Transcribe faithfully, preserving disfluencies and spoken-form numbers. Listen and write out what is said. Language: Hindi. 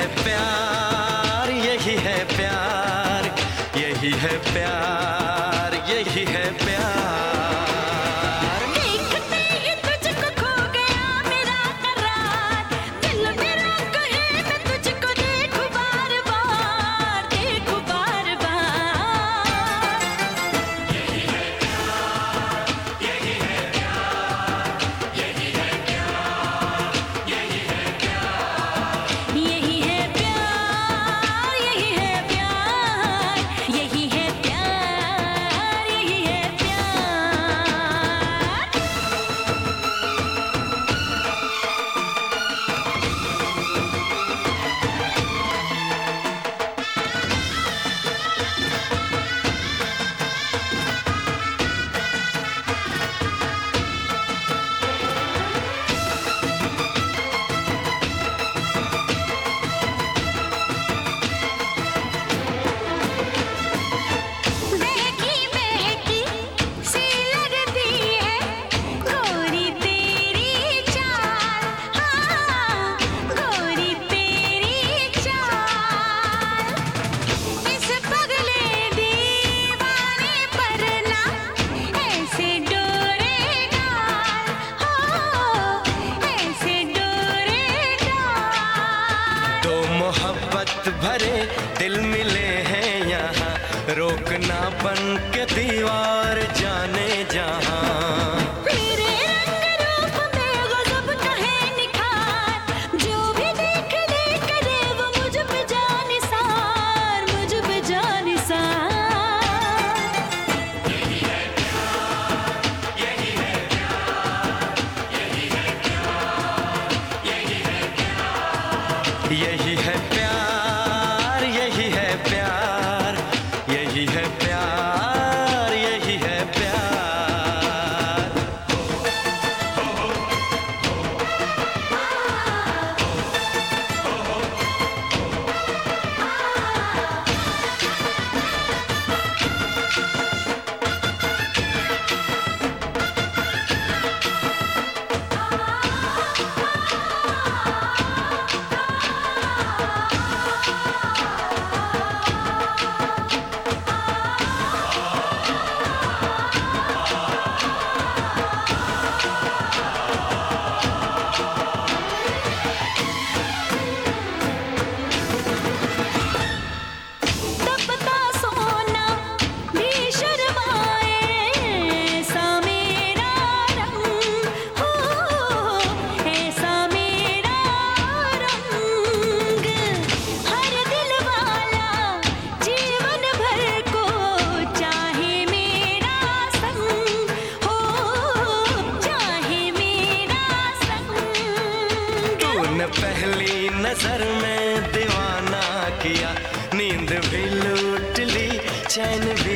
प्यार, यही है प्यार, यही है प्यार, यही है प्यार। देखते ही तुझको खो गया मेरा करार, दिल मेरा कहे मैं तुझको देखूं बार बार, देखूं बार बार। यही है प्यार, यही है प्यार, यही है प्यार, यही है प्यार, यही है प्यार, यही है प्यार, यही है प्यार, यही है बहकी बहकी सी लगती है गोरी तेरी चाल, हाँ गोरी तेरी चाल। इस पगले दीवाने पर ना ऐसे डोरे डाल, हो ऐसे डोरे डाल। दो मोहब्बत भरे दिल मिले हैं यहाँ, रोकना बन के दीवार जाने जहाँ। तेरे रंग रूप में गज़ब का है निखार, जो भी देख ले करे वो मुझ पे जानिसार, मुझ पे जानिसार। यही है प्यार, यही है प्यार, यही है प्यार, यही है प्यार, यही है प्यार, यही है प्यार, यही है प्यार, यही है प्यार। तपता सोना भी शर्माए, ऐसा मेरा रंग हो, ऐसा मेरा रंग। हर दिल वाला जीवन भर को चाहे मेरा संग, हो चाहे मेरा संग। तूने पहली नजर में दीवाना किया, नींद भी लूट ली, चैन भी